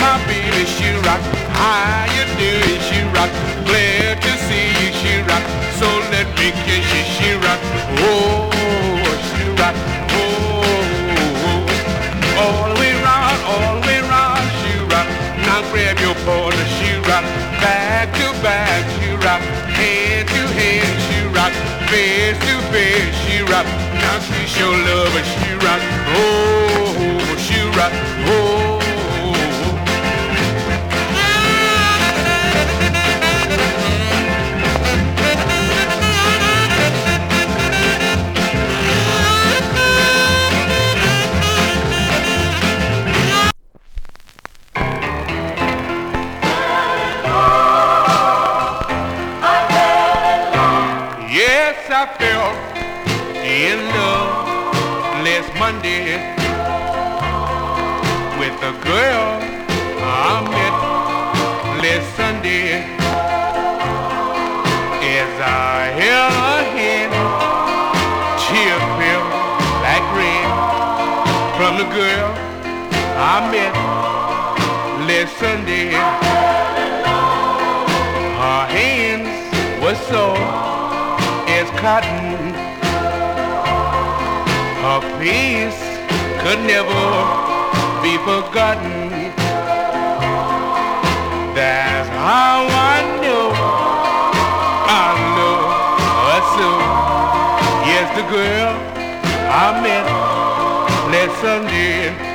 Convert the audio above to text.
my baby, she rock. How you doing, she rock. Glad to see you, she rock. So let me kiss you, she rock. Oh, she rock. Oh, all the way round, she rock. Now grab your partner, she rock. Back to back, she rock. Head to head, she rock. Face to face, she rock. Now she's your lover, she rock. Oh, she rock. Oh. Yes, I fell in love last Monday with a girl I met last Sunday. As I held her hand, tear fell like rain from the girl I met last Sunday. Her hands were soft as cotton. Her face could never be forgotten. That's how I know I love her so. Yes, the girl I met last Sunday.